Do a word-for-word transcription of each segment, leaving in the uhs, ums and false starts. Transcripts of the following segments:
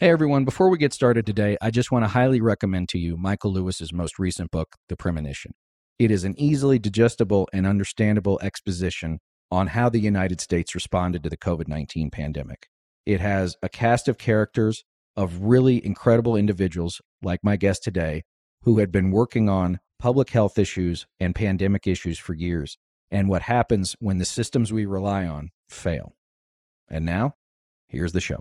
Hey everyone, before we get started today, I just want to highly recommend to you Michael Lewis's most recent book, The Premonition. It is an easily digestible and understandable exposition on how the United States responded to the covid nineteen pandemic. It has a cast of characters of really incredible individuals, like my guest today, who had been working on public health issues and pandemic issues for years, and what happens when the systems we rely on fail. And now, here's the show.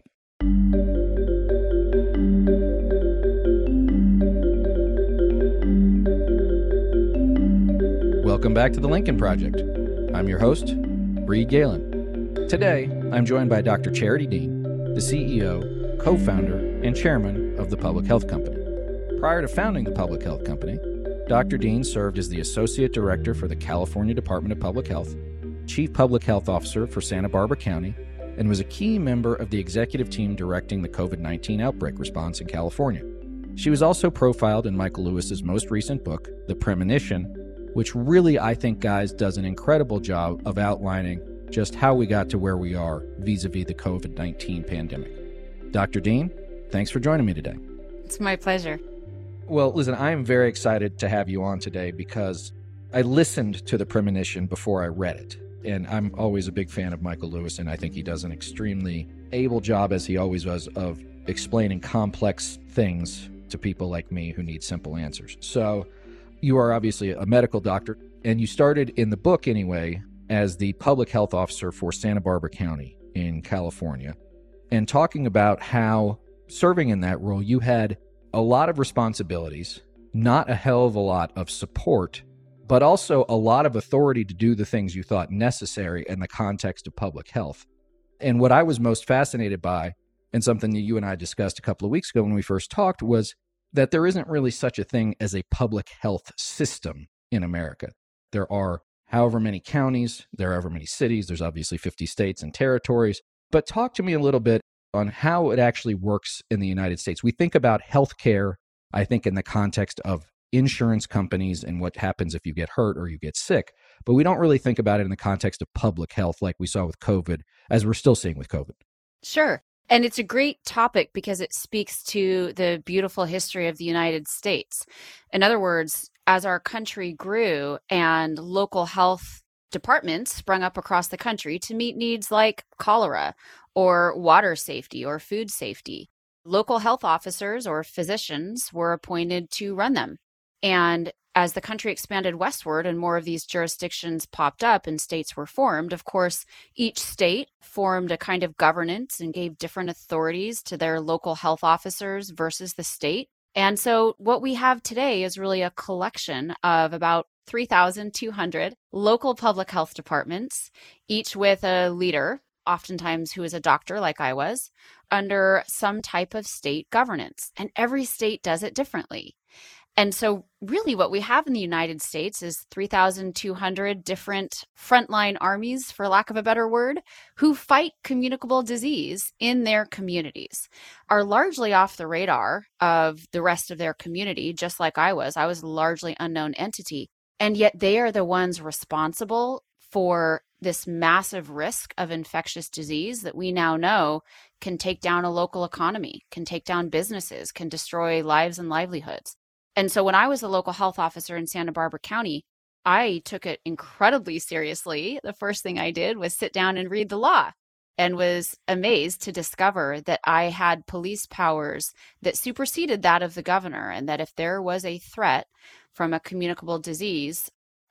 Welcome back to the Lincoln Project. I'm your host, Reed Galen. Today, I'm joined by Doctor Charity Dean, the C E O, co-founder, and chairman of the Public Health Company. Prior to founding the Public Health Company, Doctor Dean served as the Associate Director for the California Department of Public Health, Chief Public Health Officer for Santa Barbara County, and was a key member of the executive team directing the covid nineteen outbreak response in California. She was also profiled in Michael Lewis's most recent book, The Premonition, which really, I think, guys, does an incredible job of outlining just how we got to where we are vis-a-vis the covid nineteen pandemic. Doctor Dean, thanks for joining me today. It's my pleasure. Well, listen, I am very excited to have you on today because I listened to The Premonition before I read it. And I'm always a big fan of Michael Lewis, and I think he does an extremely able job, as he always does, of explaining complex things to people like me who need simple answers. So you are obviously a medical doctor, and you started in the book anyway as the public health officer for Santa Barbara County in California, and talking about how serving in that role, you had a lot of responsibilities, not a hell of a lot of support, but also a lot of authority to do the things you thought necessary in the context of public health. And what I was most fascinated by, and something that you and I discussed a couple of weeks ago when we first talked, was that there isn't really such a thing as a public health system in America. There are however many counties, there are however many cities, there's obviously fifty states and territories. But talk to me a little bit on how it actually works in the United States. We think about healthcare, I think, in the context of insurance companies and what happens if you get hurt or you get sick, but we don't really think about it in the context of public health like we saw with COVID, as we're still seeing with COVID. Sure. And it's a great topic because it speaks to the beautiful history of the United States. In other words, as our country grew and local health departments sprung up across the country to meet needs like cholera or water safety or food safety, local health officers or physicians were appointed to run them. And as the country expanded westward and more of these jurisdictions popped up and states were formed, of course, each state formed a kind of governance and gave different authorities to their local health officers versus the state. And so what we have today is really a collection of about three thousand two hundred local public health departments, each with a leader, oftentimes who is a doctor like I was, under some type of state governance. And every state does it differently. And so really what we have in the United States is three thousand two hundred different frontline armies, for lack of a better word, who fight communicable disease in their communities, are largely off the radar of the rest of their community, just like I was. I was a largely unknown entity. And yet they are the ones responsible for this massive risk of infectious disease that we now know can take down a local economy, can take down businesses, can destroy lives and livelihoods. And so when I was a local health officer in Santa Barbara County, I took it incredibly seriously. The first thing I did was sit down and read the law and was amazed to discover that I had police powers that superseded that of the governor, and that if there was a threat from a communicable disease,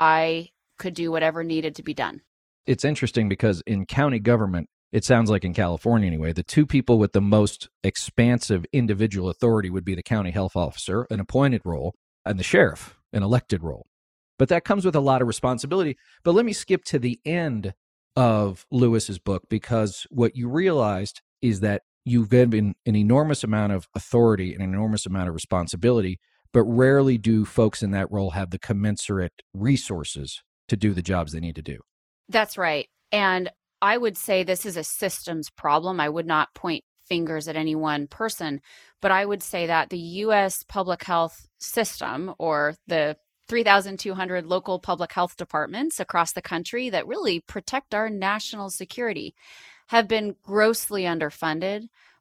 I could do whatever needed to be done. It's interesting because in county government, it sounds like in California anyway, the two people with the most expansive individual authority would be the county health officer, an appointed role, and the sheriff, an elected role. But that comes with a lot of responsibility. But let me skip to the end of Lewis's book, because what you realized is that you've given an enormous amount of authority and an enormous amount of responsibility, but rarely do folks in that role have the commensurate resources to do the jobs they need to do. That's right. And I would say this is a systems problem. I would not point fingers at any one person, but I would say that the U S public health system, or the three thousand two hundred local public health departments across the country that really protect our national security, have been grossly underfunded,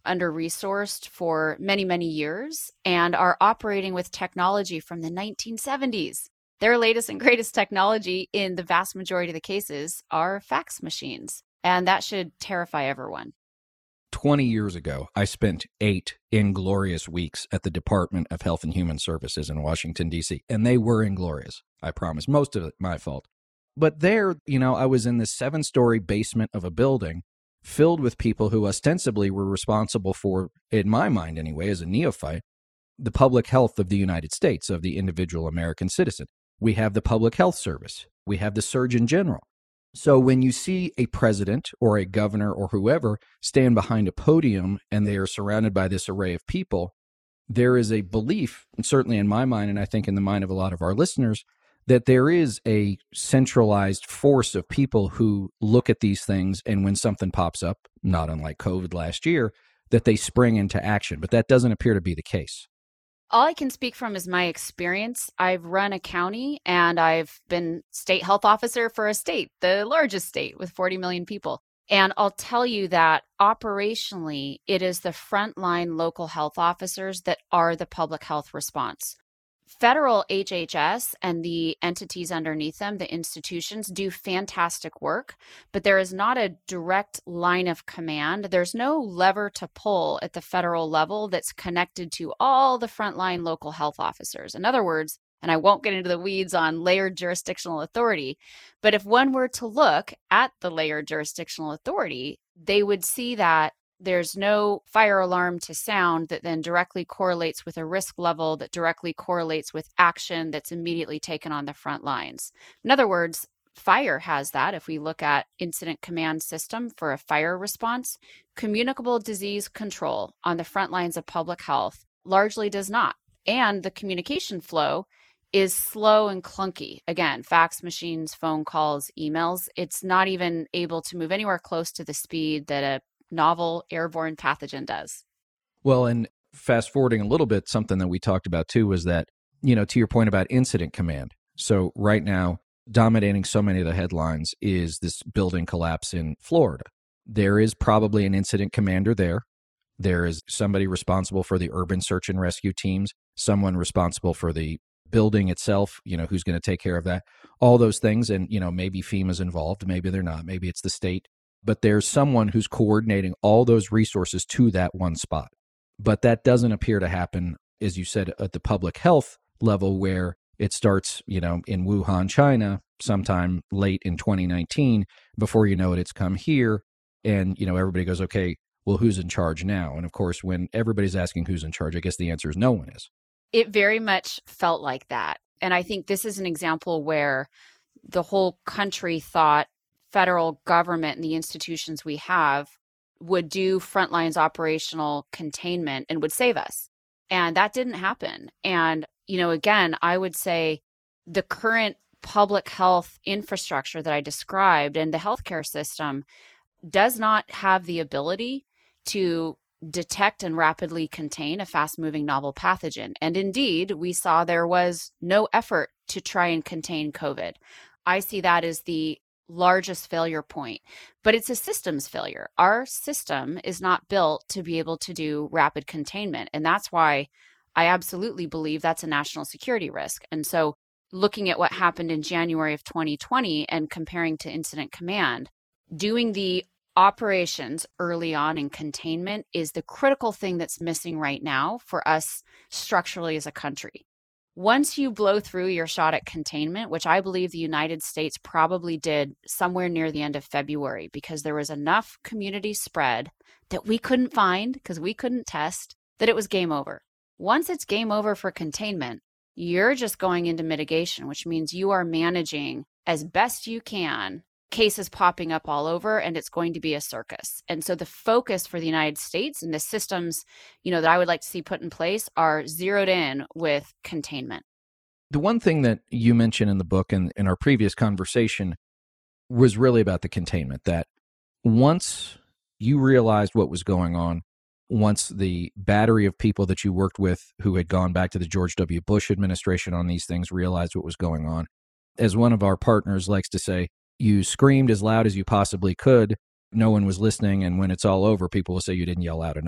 under-resourced for many, many years and are operating with technology from the nineteen seventies. Their latest and greatest technology in the vast majority of the cases are fax machines. And that should terrify everyone. twenty years ago, I spent eight inglorious weeks at the Department of Health and Human Services in Washington, D C, and they were inglorious. I promise. Most of it my fault. But there, you know, I was in the seven-story basement of a building filled with people who ostensibly were responsible for, in my mind anyway, as a neophyte, the public health of the United States, of the individual American citizen. We have the Public Health Service. We have the Surgeon General. So when you see a president or a governor or whoever stand behind a podium and they are surrounded by this array of people, there is a belief, and certainly in my mind, and I think in the mind of a lot of our listeners, that there is a centralized force of people who look at these things, and when something pops up, not unlike COVID last year, that they spring into action. But that doesn't appear to be the case. All I can speak from is my experience. I've run a county and I've been state health officer for a state, the largest state with forty million people. And I'll tell you that operationally, it is the frontline local health officers that are the public health response. Federal H H S and the entities underneath them, the institutions, do fantastic work, but there is not a direct line of command. There's no lever to pull at the federal level that's connected to all the frontline local health officers. In other words, and I won't get into the weeds on layered jurisdictional authority, but if one were to look at the layered jurisdictional authority, they would see that there's no fire alarm to sound that then directly correlates with a risk level that directly correlates with action that's immediately taken on the front lines. In other words, fire has that. If we look at incident command system for a fire response, communicable disease control on the front lines of public health largely does not. And the communication flow is slow and clunky. Again, fax machines, phone calls, emails, it's not even able to move anywhere close to the speed that a novel airborne pathogen does. Well, and fast forwarding a little bit, something that we talked about too was that, you know, to your point about incident command. So right now, dominating so many of the headlines is this building collapse in Florida. There is probably an incident commander there. There is somebody responsible for the urban search and rescue teams, someone responsible for the building itself, you know, who's going to take care of that, all those things. And, you know, maybe FEMA's involved, maybe they're not, maybe it's the state. But there's someone who's coordinating all those resources to that one spot. But that doesn't appear to happen, as you said, at the public health level, where it starts, you know, in Wuhan, China, sometime late in twenty nineteen. Before you know it, it's come here. And, you know, everybody goes, okay, well, who's in charge now? And of course, when everybody's asking who's in charge, I guess the answer is no one is. It very much felt like that. And I think this is an example where the whole country thought federal government and the institutions we have would do frontlines operational containment and would save us. And that didn't happen. And, you know, again, I would say the current public health infrastructure that I described and the healthcare system does not have the ability to detect and rapidly contain a fast-moving novel pathogen. And indeed, we saw there was no effort to try and contain COVID. I see that as the largest failure point, but it's a systems failure. Our system is not built to be able to do rapid containment. And that's why I absolutely believe that's a national security risk. And so looking at what happened in January of twenty twenty and comparing to incident command, doing the operations early on in containment is the critical thing that's missing right now for us structurally as a country. Once you blow through your shot at containment, which I believe the United States probably did somewhere near the end of February, because there was enough community spread that we couldn't find, because we couldn't test, that it was game over. Once it's game over for containment, you're just going into mitigation, which means you are managing as best you can cases popping up all over, and it's going to be a circus. And so the focus for the United States and the systems, you know, that I would like to see put in place are zeroed in with containment. The one thing that you mentioned in the book and in our previous conversation was really about the containment, that once you realized what was going on, once the battery of people that you worked with who had gone back to the George W. Bush administration on these things realized what was going on, as one of our partners likes to say, you screamed as loud as you possibly could. No one was listening. And when it's all over, people will say you didn't yell out enough.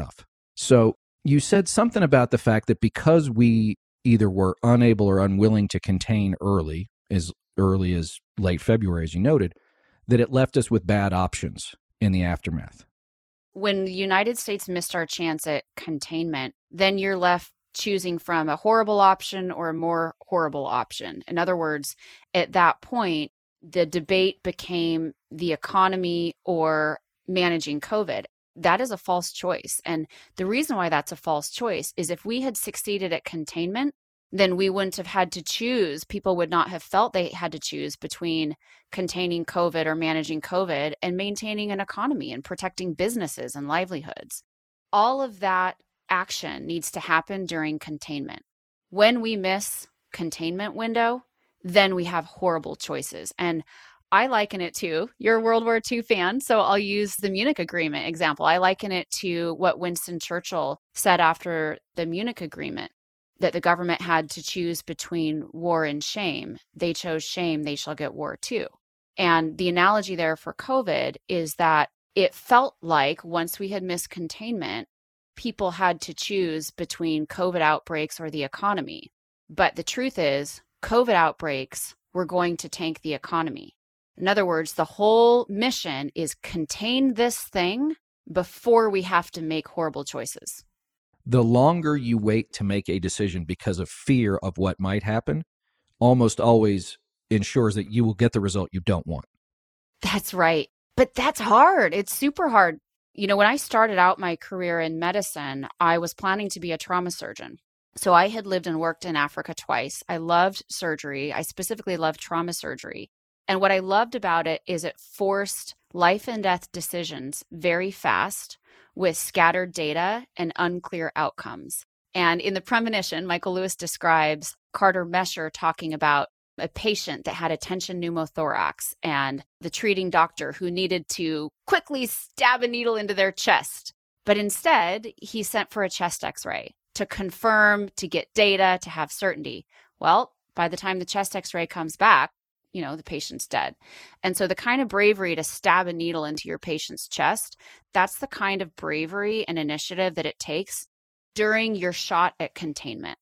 So you said something about the fact that because we either were unable or unwilling to contain early, as early as late February, as you noted, that it left us with bad options in the aftermath. When the United States missed our chance at containment, then you're left choosing from a horrible option or a more horrible option. In other words, at that point, the debate became the economy or managing COVID. That is a false choice. And the reason why that's a false choice is if we had succeeded at containment, then we wouldn't have had to choose. People would not have felt they had to choose between containing COVID or managing COVID and maintaining an economy and protecting businesses and livelihoods. All of that action needs to happen during containment. When we miss containment window, then we have horrible choices. And I liken it to, you're a World War Two fan, so I'll use the Munich Agreement example. I liken it to what Winston Churchill said after the Munich Agreement, that the government had to choose between war and shame. They chose shame, they shall get war too. And the analogy there for COVID is that it felt like once we had missed containment, people had to choose between COVID outbreaks or the economy. But the truth is, COVID outbreaks were going to tank the economy. In other words, the whole mission is contain this thing before we have to make horrible choices. The longer you wait to make a decision because of fear of what might happen, almost always ensures that you will get the result you don't want. That's right. But that's hard. It's super hard. You know, when I started out my career in medicine, I was planning to be a trauma surgeon. So I had lived and worked in Africa twice. I loved surgery. I specifically loved trauma surgery. And what I loved about it is it forced life and death decisions very fast with scattered data and unclear outcomes. And in the premonition, Michael Lewis describes Carter Mesher talking about a patient that had a tension pneumothorax and the treating doctor who needed to quickly stab a needle into their chest. But instead, he sent for a chest x-ray to confirm, to get data, to have certainty. Well, by the time the chest x-ray comes back, you know, the patient's dead. And so the kind of bravery to stab a needle into your patient's chest, that's the kind of bravery and initiative that it takes during your shot at containment.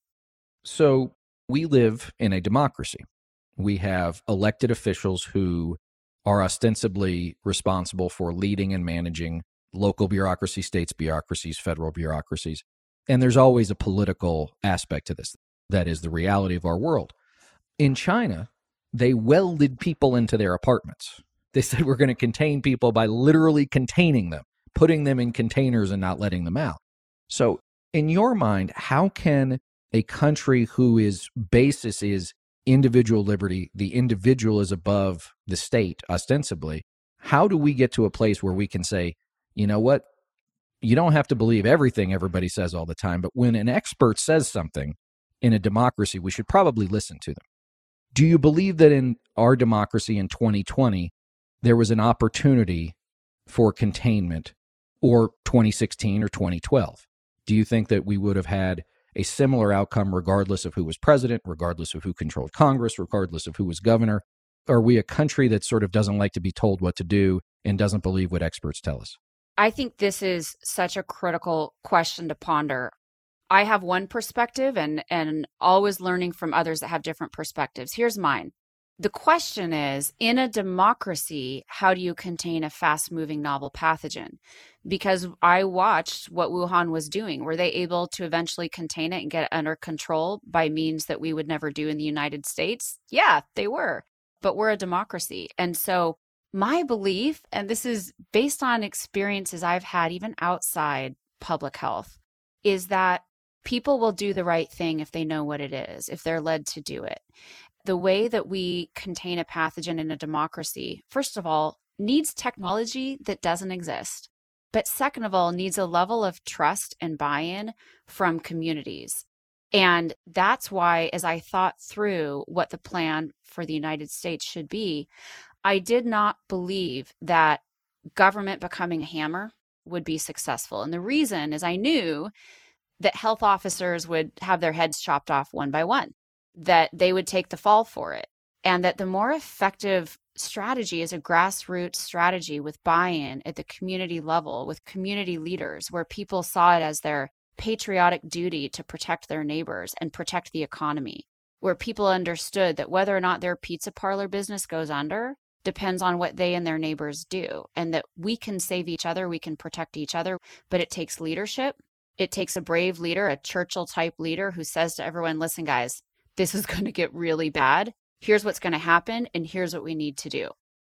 So we live in a democracy. We have elected officials who are ostensibly responsible for leading and managing local bureaucracies, states bureaucracies, federal bureaucracies. And there's always a political aspect to this. That is the reality of our world. In China, they welded people into their apartments. They said we're going to contain people by literally containing them, putting them in containers and not letting them out. So in your mind, how can a country whose basis is individual liberty, the individual is above the state, ostensibly, how do we get to a place where we can say, you know what, you don't have to believe everything everybody says all the time, but when an expert says something in a democracy, we should probably listen to them. Do you believe that in our democracy in twenty twenty, there was an opportunity for containment, or twenty sixteen or twenty twelve? Do you think that we would have had a similar outcome regardless of who was president, regardless of who controlled Congress, regardless of who was governor? Are we a country that sort of doesn't like to be told what to do and doesn't believe what experts tell us? I think this is such a critical question to ponder. I have one perspective and, and always learning from others that have different perspectives. Here's mine. The question is, in a democracy, how do you contain a fast-moving novel pathogen? Because I watched what Wuhan was doing. Were they able to eventually contain it and get it under control by means that we would never do in the United States? Yeah, they were. But we're a democracy. And so my belief, and this is based on experiences I've had even outside public health, is that people will do the right thing if they know what it is, if they're led to do it. The way that we contain a pathogen in a democracy, first of all, needs technology that doesn't exist. But second of all, needs a level of trust and buy-in from communities. And that's why, as I thought through what the plan for the United States should be, I did not believe that government becoming a hammer would be successful. And the reason is I knew that health officers would have their heads chopped off one by one, that they would take the fall for it, and that the more effective strategy is a grassroots strategy with buy-in at the community level, with community leaders, where people saw it as their patriotic duty to protect their neighbors and protect the economy, where people understood that whether or not their pizza parlor business goes under depends on what they and their neighbors do, and that we can save each other, we can protect each other, but it takes leadership. It takes a brave leader, a Churchill-type leader who says to everyone, listen, guys, this is going to get really bad. Here's what's going to happen, and here's what we need to do.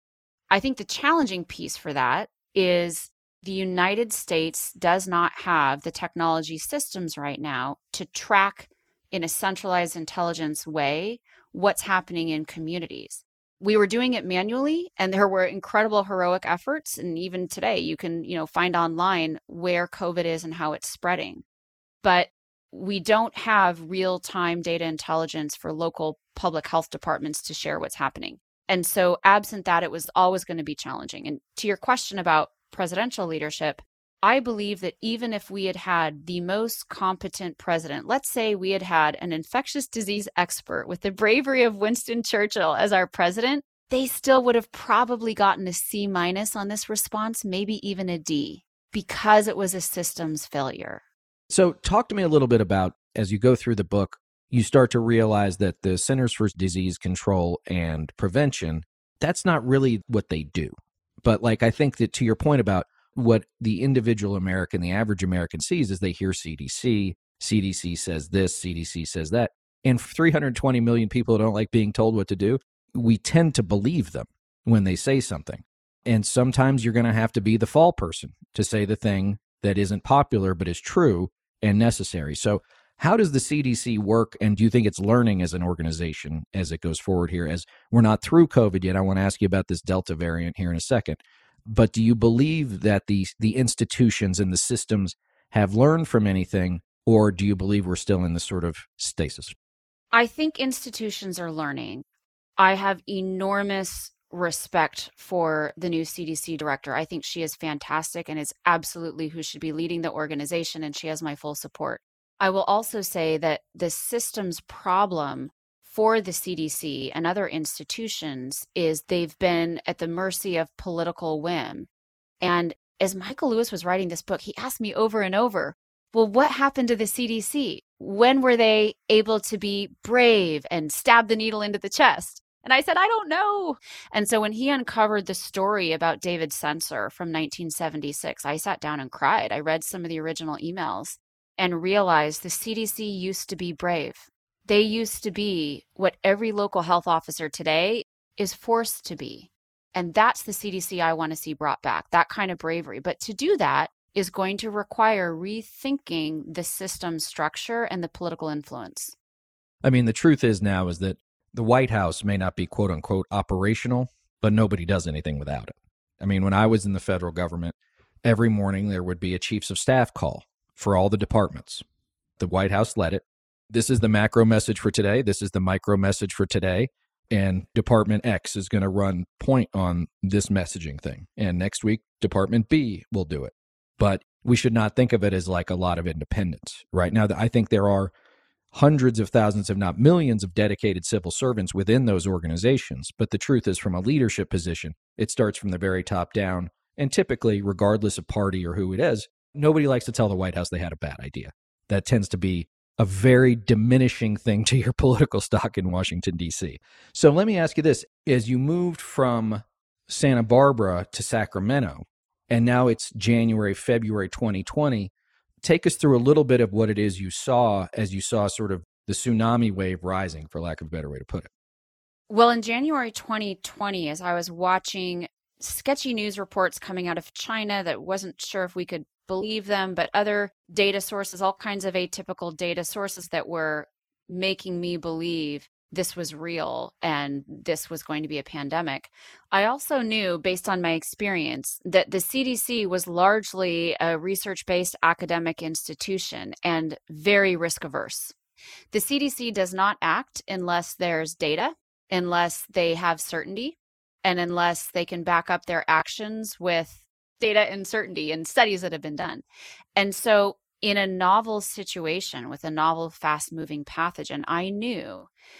I think the challenging piece for that is the United States does not have the technology systems right now to track in a centralized intelligence way what's happening in communities. We were doing it manually, and there were incredible heroic efforts. And even today, you can, you know, find online where COVID is and how it's spreading. But we don't have real-time data intelligence for local public health departments to share what's happening. And so absent that, it was always going to be challenging. And to your question about presidential leadership, I believe that even if we had had the most competent president, let's say we had had an infectious disease expert with the bravery of Winston Churchill as our president, they still would have probably gotten a C minus on this response, maybe even a D, because it was a systems failure. So talk to me a little bit about, as you go through the book, you start to realize that the Centers for Disease Control and Prevention, that's not really what they do. But like, I think that to your point about what the individual American, the average American sees is they hear C D C, C D C says this, C D C says that. And three hundred twenty million people don't like being told what to do. We tend to believe them when they say something. And sometimes you're going to have to be the fall person to say the thing that isn't popular but is true and necessary. So how does the C D C work, and do you think it's learning as an organization as it goes forward here? As we're not through COVID yet, I want to ask you about this Delta variant here in a second. But do you believe that the the institutions and the systems have learned from anything, or do you believe we're still in this sort of stasis? I think institutions are learning. I have enormous respect for the new C D C director. I think she is fantastic and is absolutely who should be leading the organization, and she has my full support. I will also say that the systems problem for the C D C and other institutions is they've been at the mercy of political whim. And as Michael Lewis was writing this book, he asked me over and over, well, what happened to the C D C? When were they able to be brave and stab the needle into the chest? And I said, I don't know. And so when he uncovered the story about David Sensor from nineteen seventy-six, I sat down and cried. I read some of the original emails and realized the C D C used to be brave. They used to be what every local health officer today is forced to be. And that's the C D C I want to see brought back, that kind of bravery. But to do that is going to require rethinking the system structure and the political influence. I mean, the truth is now is that the White House may not be quote unquote operational, but nobody does anything without it. I mean, when I was in the federal government, every morning there would be a chiefs of staff call for all the departments. The White House led it. This is the macro message for today. This is the micro message for today. And Department X is going to run point on this messaging thing. And next week, Department B will do it. But we should not think of it as like a lot of independence. Right now, I think there are hundreds of thousands, if not millions, of dedicated civil servants within those organizations. But the truth is, from a leadership position, it starts from the very top down. And typically, regardless of party or who it is, nobody likes to tell the White House they had a bad idea. That tends to be a very diminishing thing to your political stock in Washington, D C. So let me ask you this. As you moved from Santa Barbara to Sacramento, and now it's January, February twenty twenty, take us through a little bit of what it is you saw as you saw sort of the tsunami wave rising, for lack of a better way to put it. Well, in January twenty twenty, as I was watching sketchy news reports coming out of China that wasn't sure if we could believe them, but other data sources, all kinds of atypical data sources that were making me believe this was real and this was going to be a pandemic. I also knew, based on my experience, that the C D C was largely a research-based academic institution and very risk-averse. The C D C does not act unless there's data, unless they have certainty, and unless they can back up their actions with data and certainty and studies that have been done. And so in a novel situation with a novel, fast-moving pathogen, I knew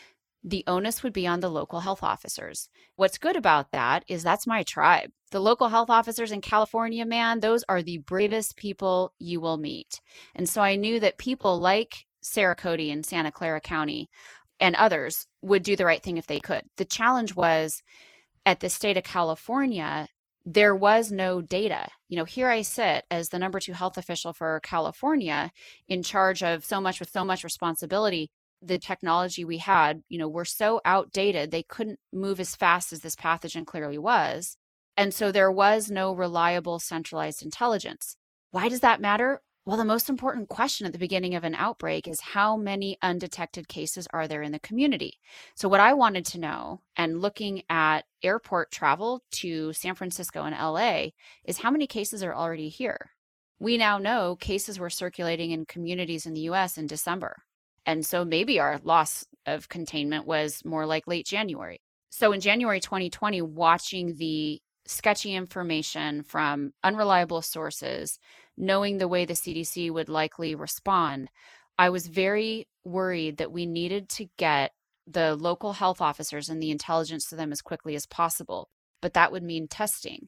the onus would be on the local health officers. What's good about that is that's my tribe. The local health officers in California, man, those are the bravest people you will meet. And so I knew that people like Sarah Cody in Santa Clara County and others would do the right thing if they could. The challenge was at the state of California, there was no data. You know, here I sit as the number two health official for California in charge of so much with so much responsibility. The technology we had, you know, were so outdated, they couldn't move as fast as this pathogen clearly was. And so there was no reliable centralized intelligence. Why does that matter? Well, the most important question at the beginning of an outbreak is how many undetected cases are there in the community? So what I wanted to know, and looking at airport travel to San Francisco and L A, is how many cases are already here? We now know cases were circulating in communities in the U S in December. And so maybe our loss of containment was more like late January. So in January twenty twenty, watching the sketchy information from unreliable sources, knowing the way the C D C would likely respond, I was very worried that we needed to get the local health officers and the intelligence to them as quickly as possible. But that would mean testing.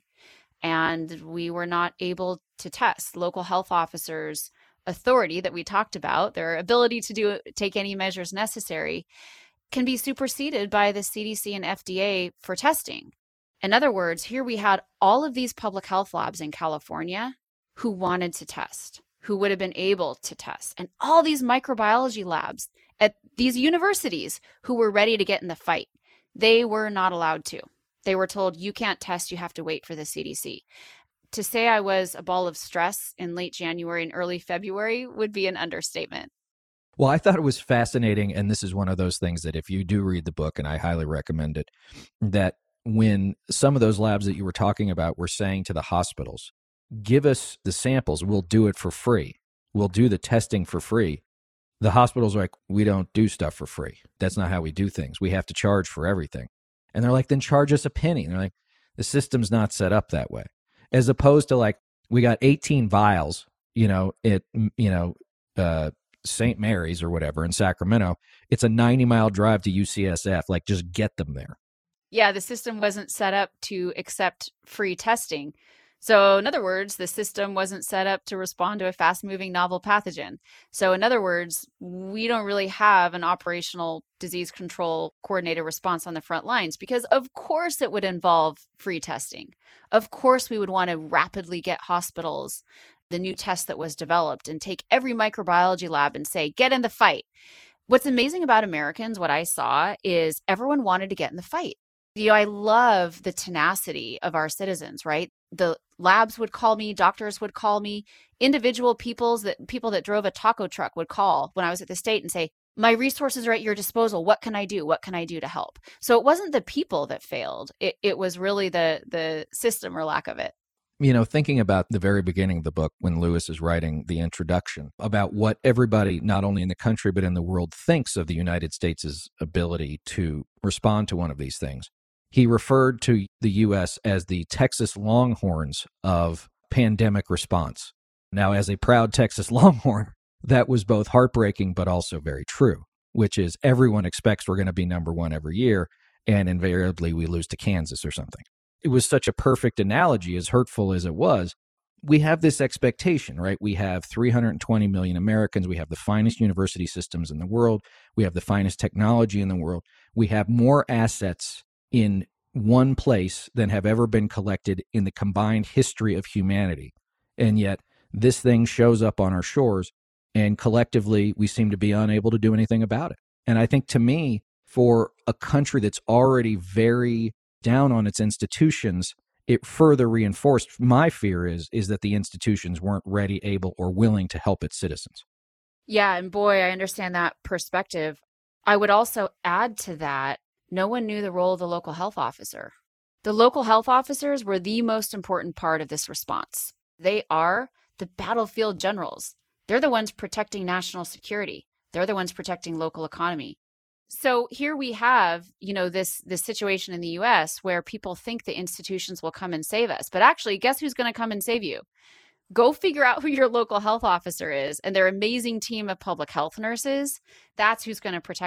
And we were not able to test. Local health officers' authority that we talked about, their ability to do take any measures necessary, can be superseded by the C D C and F D A for testing. In other words, here we had all of these public health labs in California who wanted to test, who would have been able to test, and all these microbiology labs at these universities who were ready to get in the fight. They were not allowed to. They were told, you can't test, you have to wait for the C D C. To say I was a ball of stress in late January and early February would be an understatement. Well, I thought it was fascinating, and this is one of those things that if you do read the book, and I highly recommend it, that when some of those labs that you were talking about were saying to the hospitals, give us the samples, we'll do it for free. We'll do the testing for free. The hospitals are like, we don't do stuff for free. That's not how we do things. We have to charge for everything. And they're like, then charge us a penny. And they're like, the system's not set up that way. As opposed to like, we got eighteen vials, you know, at, you know, uh, Saint Mary's or whatever in Sacramento. It's a ninety mile drive to U C S F. Like, just get them there. Yeah, the system wasn't set up to accept free testing. So in other words, the system wasn't set up to respond to a fast-moving novel pathogen. So in other words, we don't really have an operational disease control coordinated response on the front lines because of course it would involve free testing. Of course we would want to rapidly get hospitals the new test that was developed and take every microbiology lab and say, get in the fight. What's amazing about Americans, what I saw, is everyone wanted to get in the fight. You know, I love the tenacity of our citizens, right? The labs would call me, doctors would call me, individual peoples that people that drove a taco truck would call when I was at the state and say, my resources are at your disposal. What can I do? What can I do to help? So it wasn't the people that failed. It, it was really the the system or lack of it. You know, thinking about the very beginning of the book when Lewis is writing the introduction about what everybody, not only in the country, but in the world thinks of the United States' ability to respond to one of these things. He referred to the U S as the Texas Longhorns of pandemic response. Now, as a proud Texas Longhorn, that was both heartbreaking but also very true, which is everyone expects we're going to be number one every year, and invariably we lose to Kansas or something. It was such a perfect analogy, as hurtful as it was. We have this expectation, right? We have three hundred twenty million Americans. We have the finest university systems in the world. We have the finest technology in the world. We have more assets in one place than have ever been collected in the combined history of humanity. And yet this thing shows up on our shores, and collectively we seem to be unable to do anything about it. And I think, to me, for a country that's already very down on its institutions, it further reinforced my fear is, is that the institutions weren't ready, able, or willing to help its citizens. Yeah, and boy, I understand that perspective. I would also add to that, no one knew the role of the local health officer. The local health officers were the most important part of this response. They are the battlefield generals. They're the ones protecting national security. They're the ones protecting local economy. So here we have, you know, this, this situation in the U S where people think the institutions will come and save us. But actually, guess who's going to come and save you? Go figure out who your local health officer is and their amazing team of public health nurses. That's who's going to protect you.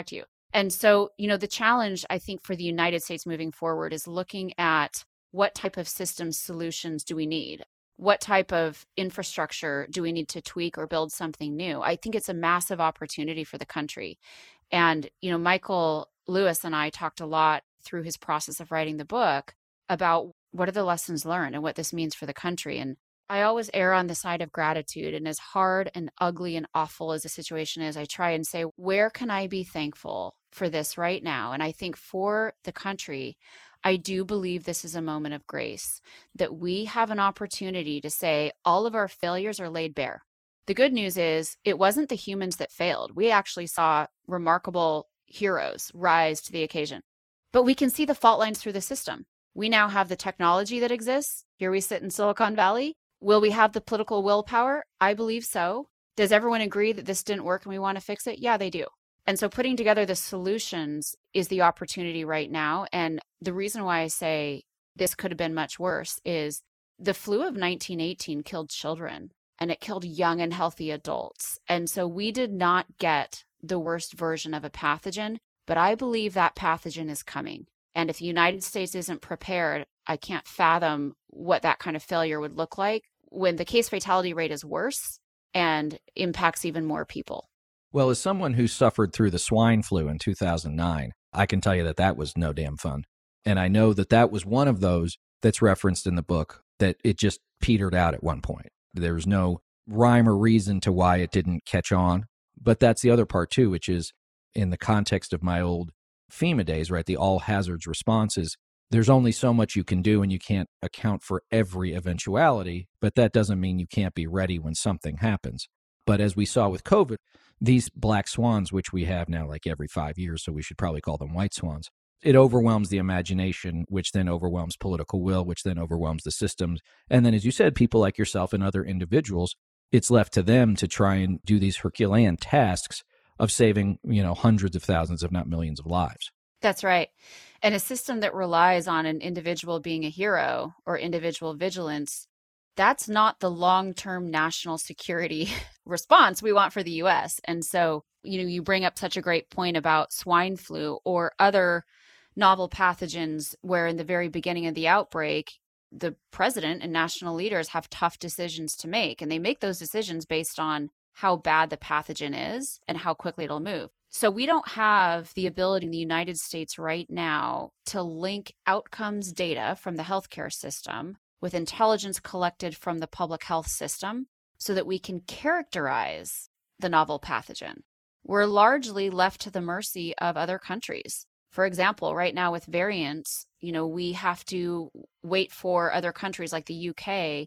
And so, you know, the challenge, I think, for the United States moving forward is looking at what type of systems solutions do we need? What type of infrastructure do we need to tweak or build something new? I think it's a massive opportunity for the country. And, you know, Michael Lewis and I talked a lot through his process of writing the book about what are the lessons learned and what this means for the country. And I always err on the side of gratitude. And as hard and ugly and awful as the situation is, I try and say, where can I be thankful for this right now? And I think for the country, I do believe this is a moment of grace, that we have an opportunity to say all of our failures are laid bare. The good news is it wasn't the humans that failed. We actually saw remarkable heroes rise to the occasion. But we can see the fault lines through the system. We now have the technology that exists. Here we sit in Silicon Valley. Will we have the political willpower? I believe so. Does everyone agree that this didn't work and we want to fix it? Yeah, they do. And so putting together the solutions is the opportunity right now. And the reason why I say this could have been much worse is the flu of nineteen eighteen killed children and it killed young and healthy adults. And so we did not get the worst version of a pathogen, but I believe that pathogen is coming. And if the United States isn't prepared, I can't fathom what that kind of failure would look like when the case fatality rate is worse and impacts even more people. Well, as someone who suffered through the swine flu in two thousand nine, I can tell you that that was no damn fun. And I know that that was one of those that's referenced in the book, that it just petered out at one point. There was no rhyme or reason to why it didn't catch on. But that's the other part too, which is in the context of my old FEMA days, right? The all hazards responses. There's only so much you can do and you can't account for every eventuality, but that doesn't mean you can't be ready when something happens. But as we saw with COVID, these black swans, which we have now like every five years, so we should probably call them white swans, it overwhelms the imagination, which then overwhelms political will, which then overwhelms the systems. And then, as you said, people like yourself and other individuals, it's left to them to try and do these Herculean tasks of saving, you know, hundreds of thousands, if not millions of lives. That's right. And a system that relies on an individual being a hero or individual vigilance, that's not the long-term national security response we want for the U S. And so, you know, you bring up such a great point about swine flu or other novel pathogens where in the very beginning of the outbreak, the president and national leaders have tough decisions to make. And they make those decisions based on how bad the pathogen is and how quickly it'll move. So we don't have the ability in the United States right now to link outcomes data from the healthcare system with intelligence collected from the public health system so that we can characterize the novel pathogen. We're largely left to the mercy of other countries. For example, right now with variants, you know, we have to wait for other countries like the U K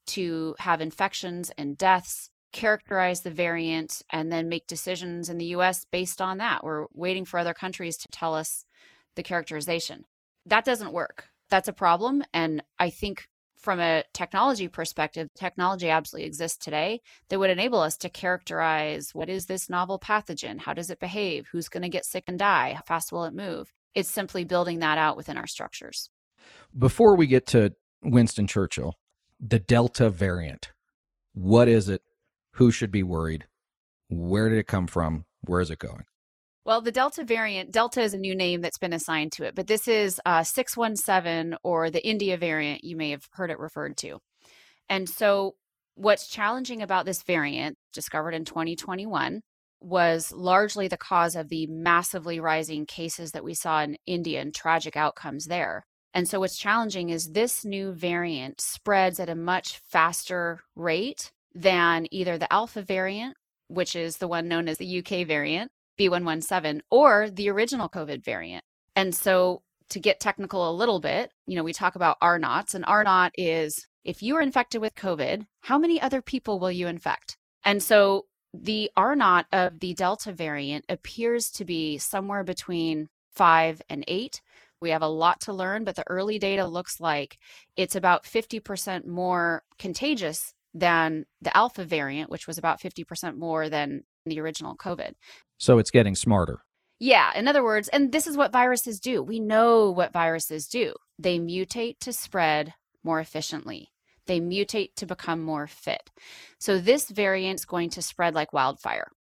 to have infections and deaths, characterize the variant, and then make decisions in the U S based on that. We're waiting for other countries to tell us the characterization. That doesn't work. That's a problem. And I think from a technology perspective, technology absolutely exists today that would enable us to characterize what is this novel pathogen? How does it behave? Who's going to get sick and die? How fast will it move? It's simply building that out within our structures. Before we get to Winston Churchill, the Delta variant, what is it? Who should be worried? Where did it come from? Where is it going? Well, the Delta variant, Delta is a new name that's been assigned to it, but this is uh, six one seven or the India variant. You may have heard it referred to. And so what's challenging about this variant, discovered in twenty twenty-one, was largely the cause of the massively rising cases that we saw in India and tragic outcomes there. And so what's challenging is this new variant spreads at a much faster rate than either the Alpha variant, which is the one known as the U K variant, B one one seven, or the original COVID variant. And so to get technical a little bit, you know, we talk about R naughts, and R naught is if you are infected with COVID, how many other people will you infect? And so the R naught of the Delta variant appears to be somewhere between five and eight. We have a lot to learn, but the early data looks like it's about fifty percent more contagious than the Alpha variant, which was about fifty percent more than the original COVID. So it's getting smarter. Yeah. In other words, and this is what viruses do. We know what viruses do. They mutate to spread more efficiently. They mutate to become more fit. So this variant is going to spread like wildfire.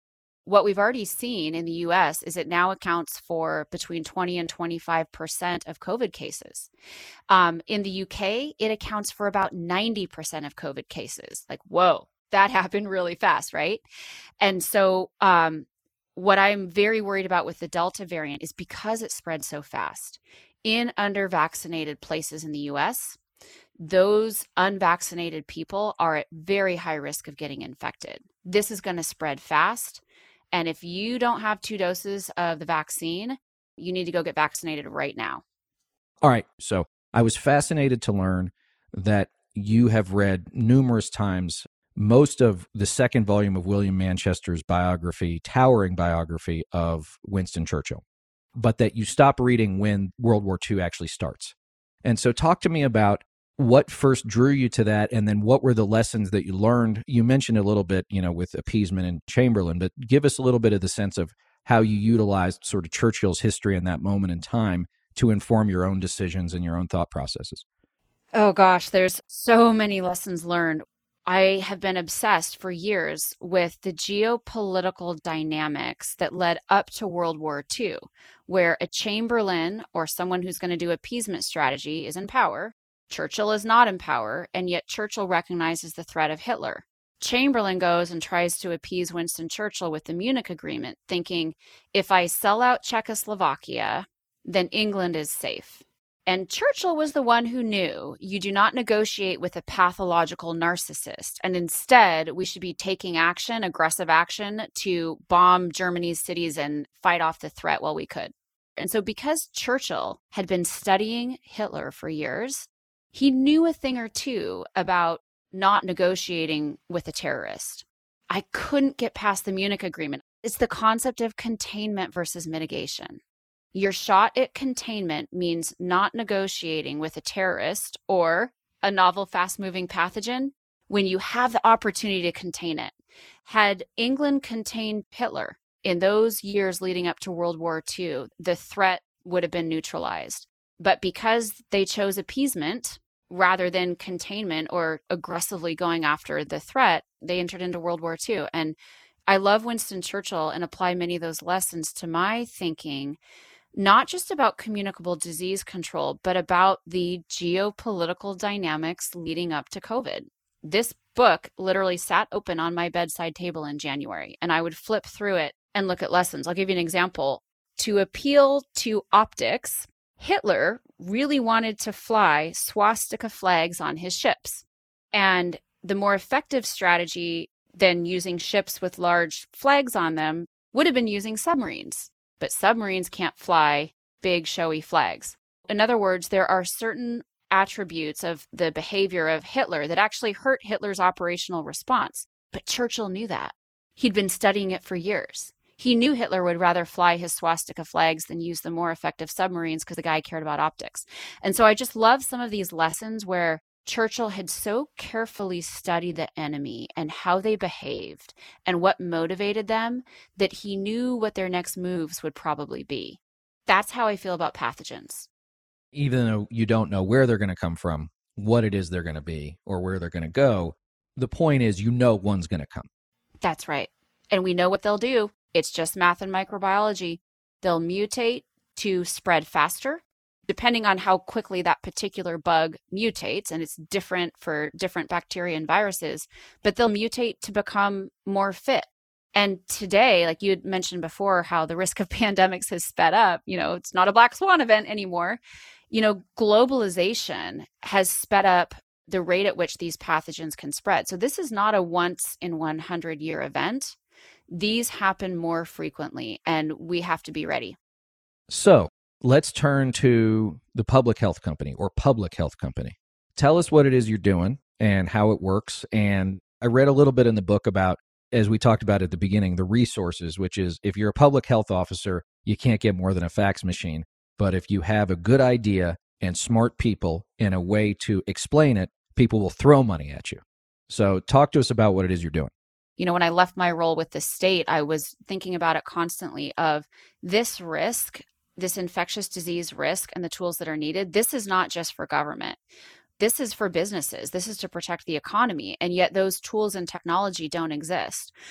what we've already seen in the U S is it now accounts for between twenty and twenty-five percent of COVID cases. Um, in the U K, it accounts for about ninety percent of COVID cases. Like, whoa, that happened really fast, right? And so um, what I'm very worried about with the Delta variant is because it spread so fast in under-vaccinated places in the U S, those unvaccinated people are at very high risk of getting infected. This is going to spread fast. And if you don't have two doses of the vaccine, you need to go get vaccinated right now. All right. So I was fascinated to learn that you have read numerous times most of the second volume of William Manchester's biography, towering biography of Winston Churchill, but that you stop reading when World War Two actually starts. And so talk to me about what first drew you to that, and then what were the lessons that you learned? You mentioned a little bit, you know, with appeasement and Chamberlain, but give us a little bit of the sense of how you utilized sort of Churchill's history in that moment in time to inform your own decisions and your own thought processes. Oh gosh, there's so many lessons learned. I have been obsessed for years with the geopolitical dynamics that led up to World War Two, where a Chamberlain or someone who's going to do appeasement strategy is in power. Churchill is not in power, and yet Churchill recognizes the threat of Hitler. Chamberlain goes and tries to appease Winston Churchill with the Munich Agreement, thinking, if I sell out Czechoslovakia, then England is safe. And Churchill was the one who knew you do not negotiate with a pathological narcissist, and instead we should be taking action, aggressive action, to bomb Germany's cities and fight off the threat while we could. And so because Churchill had been studying Hitler for years, he knew a thing or two about not negotiating with a terrorist. I couldn't get past the Munich Agreement. It's the concept of containment versus mitigation. Your shot at containment means not negotiating with a terrorist or a novel, fast-moving pathogen when you have the opportunity to contain it. Had England contained Hitler in those years leading up to World War Two, the threat would have been neutralized. But because they chose appeasement rather than containment or aggressively going after the threat, they entered into World War Two. And I love Winston Churchill and apply many of those lessons to my thinking, not just about communicable disease control, but about the geopolitical dynamics leading up to COVID. This book literally sat open on my bedside table in January, and I would flip through it and look at lessons. I'll give you an example. To appeal to optics, Hitler really wanted to fly swastika flags on his ships. And the more effective strategy than using ships with large flags on them would have been using submarines. But submarines can't fly big, showy flags. In other words, there are certain attributes of the behavior of Hitler that actually hurt Hitler's operational response. But Churchill knew that. He'd been studying it for years. He knew Hitler would rather fly his swastika flags than use the more effective submarines because the guy cared about optics. And so I just love some of these lessons where Churchill had so carefully studied the enemy and how they behaved and what motivated them that he knew what their next moves would probably be. That's how I feel about pathogens. Even though you don't know where they're going to come from, what it is they're going to be, or where they're going to go, the point is you know one's going to come. That's right. And we know what they'll do. It's just math and microbiology. They'll mutate to spread faster, depending on how quickly that particular bug mutates, and it's different for different bacteria and viruses, but they'll mutate to become more fit. And today, like you had mentioned before, how the risk of pandemics has sped up, you know, it's not a black swan event anymore. You know, globalization has sped up the rate at which these pathogens can spread. So this is not a once in one hundred year event. These happen more frequently, and we have to be ready. So let's turn to the public health company or public health company. Tell us what it is you're doing and how it works. And I read a little bit in the book about, as we talked about at the beginning, the resources, which is if you're a public health officer, you can't get more than a fax machine. But if you have a good idea and smart people and a way to explain it, people will throw money at you. So talk to us about what it is you're doing. You know, when I left my role with the state, I was thinking about it constantly of this risk, this infectious disease risk and the tools that are needed. This is not just for government. This is for businesses. This is to protect the economy. And yet those tools and technology don't exist.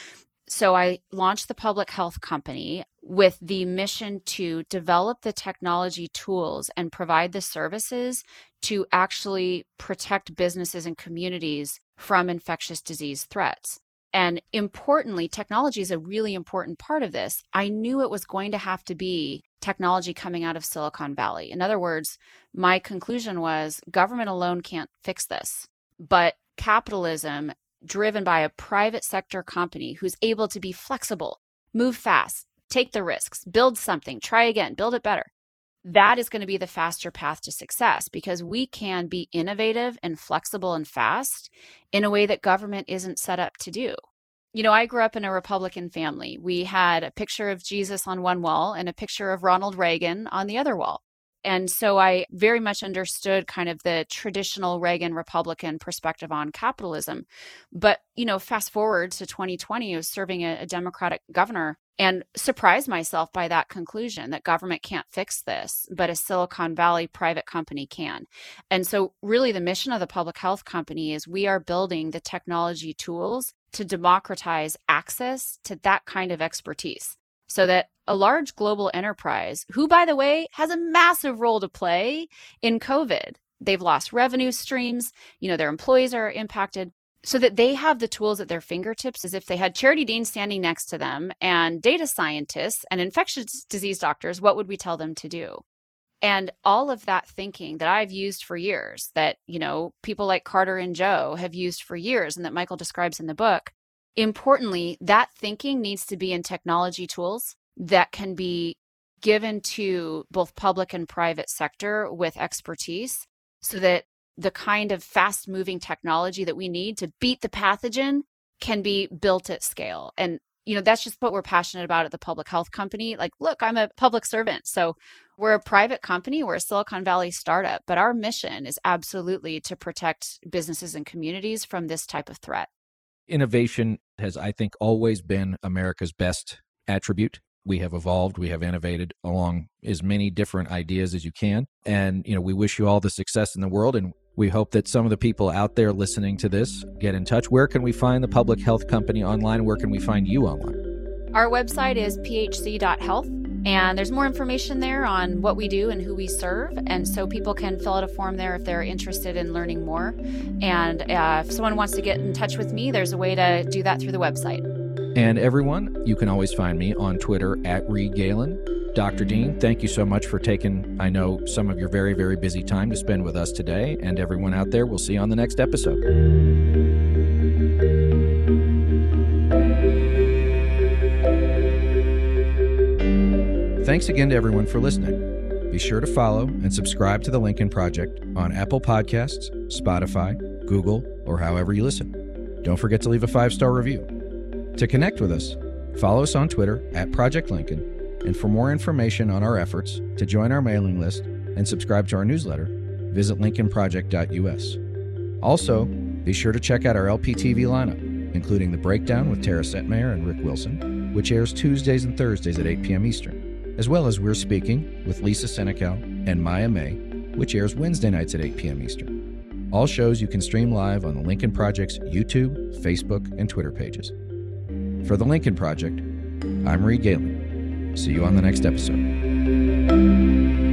So I launched the public health company with the mission to develop the technology tools and provide the services to actually protect businesses and communities from infectious disease threats. And importantly, technology is a really important part of this. I knew it was going to have to be technology coming out of Silicon Valley. In other words, my conclusion was government alone can't fix this, but capitalism driven by a private sector company who's able to be flexible, move fast, take the risks, build something, try again, build it better. That is going to be the faster path to success because we can be innovative and flexible and fast in a way that government isn't set up to do. You know, I grew up in a Republican family. We had a picture of Jesus on one wall and a picture of Ronald Reagan on the other wall. And so I very much understood kind of the traditional Reagan Republican perspective on capitalism. But, you know, fast forward to twenty twenty, I was serving a, a Democratic governor and surprised myself by that conclusion that government can't fix this, but a Silicon Valley private company can. And so really the mission of the public health company is we are building the technology tools to democratize access to that kind of expertise so that a large global enterprise, who, by the way, has a massive role to play in COVID, they've lost revenue streams, you know, their employees are impacted, so that they have the tools at their fingertips as if they had Charity Dean standing next to them and data scientists and infectious disease doctors, what would we tell them to do? And all of that thinking that I've used for years, that, you know, people like Carter and Joe have used for years and that Michael describes in the book, importantly, that thinking needs to be in technology tools that can be given to both public and private sector with expertise so that the kind of fast-moving technology that we need to beat the pathogen can be built at scale. And, you know, that's just what we're passionate about at the public health company. Like, look, I'm a public servant. So we're a private company. We're a Silicon Valley startup. But our mission is absolutely to protect businesses and communities from this type of threat. Innovation has, I think, always been America's best attribute. We have evolved, we have innovated along as many different ideas as you can. And, you know, we wish you all the success in the world. And we hope that some of the people out there listening to this get in touch. Where can we find the Public Health Company online? Where can we find you online? Our website is p h c dot health. And there's more information there on what we do and who we serve. And so people can fill out a form there if they're interested in learning more. And uh, if someone wants to get in touch with me, there's a way to do that through the website. And everyone, you can always find me on Twitter at Reed Galen. Doctor Dean, thank you so much for taking, I know, some of your very, very busy time to spend with us today. And everyone out there, we'll see you on the next episode. Thanks again to everyone for listening. Be sure to follow and subscribe to The Lincoln Project on Apple Podcasts, Spotify, Google, or however you listen. Don't forget to leave a five-star review. To connect with us, follow us on Twitter at Project Lincoln, and for more information on our efforts, to join our mailing list and subscribe to our newsletter, visit lincoln project dot u s. Also, be sure to check out our L P T V lineup, including The Breakdown with Tara Setmayer and Rick Wilson, which airs Tuesdays and Thursdays at eight p.m. Eastern, as well as We're Speaking with Lisa Senecal and Maya May, which airs Wednesday nights at eight p.m. Eastern. All shows you can stream live on the Lincoln Project's YouTube, Facebook, and Twitter pages. For The Lincoln Project, I'm Reed Galen. See you on the next episode.